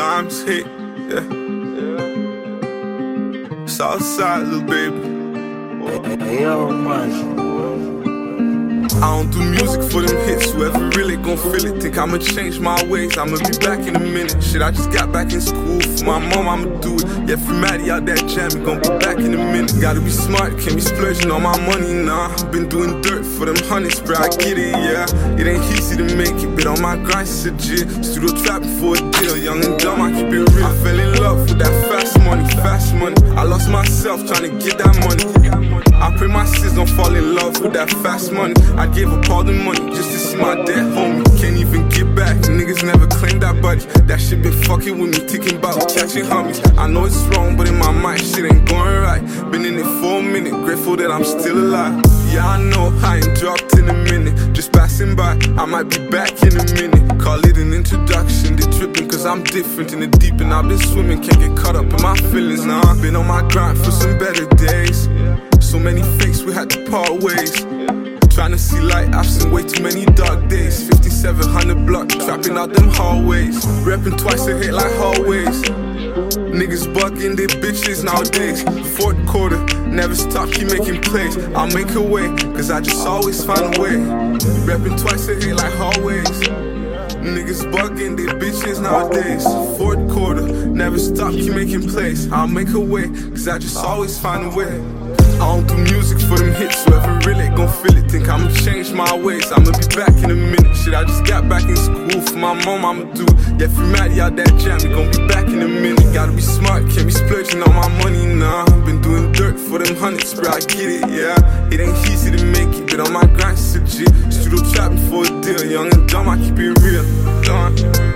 times hit, yeah. Southside, little baby. Hey, yo, man. I don't do music for them hits, whoever really gon' feel it. Think I'ma change my ways, I'ma be back in a minute. Shit, I just got back in school, for my mom I'ma do it. Yeah, for Maddie out that jam, we gon' be back in a minute. Gotta be smart, can't be splurging on my money, nah. Been doing dirt for them honeys, bro, I get it, yeah. It ain't easy to make it, but on my grind, it's legit. Studio trapping for a deal, young and dumb, I keep it real. I fell in love with that fast money, fast money. I lost myself trying to get that money. I pray my sis don't fall in love with that fast money. I gave up all the money just to see my dead homie. Can't even get back, niggas never claimed that body. That shit been fucking with me, thinking about catching homies. I know it's wrong, but in my mind, shit ain't going right. Been in it for a minute, grateful that I'm still alive. Yeah, I know I ain't dropped in a minute, just passing by, I might be back in a minute. Call it an introduction, they tripping cause I'm different in the deep and I've been swimming, can't get caught up in my feelings. Nah, I've been on my grind for some better days. So many fakes, we had to part ways. Trying to see light, I've seen way too many dark days. 5700 block, trapping out them hallways. Repping twice a hit like hallways. Niggas bugging their bitches nowadays. Fourth quarter, never stop, keep making plays. I'll make a way, cause I just always find a way. Repping twice a hit like hallways. Niggas bugging their bitches nowadays. Fourth quarter, never stop, keep making plays. I'll make a way, cause I just always find a way. I don't do music for them hits, whoever really gon' feel it. Think I'ma change my ways, I'ma be back in a minute. Shit, I just got back in school, for my mom I'ma do it. Yeah, for Maddie out that jam, we gon' be back in a minute. Gotta be smart, can't be splurging on my money, nah. Been doing dirt for them honeys, bro, I get it, yeah. It ain't easy to make it, but on my grind, it's legit. Studio trapping for a deal, young and dumb, I keep it real, done.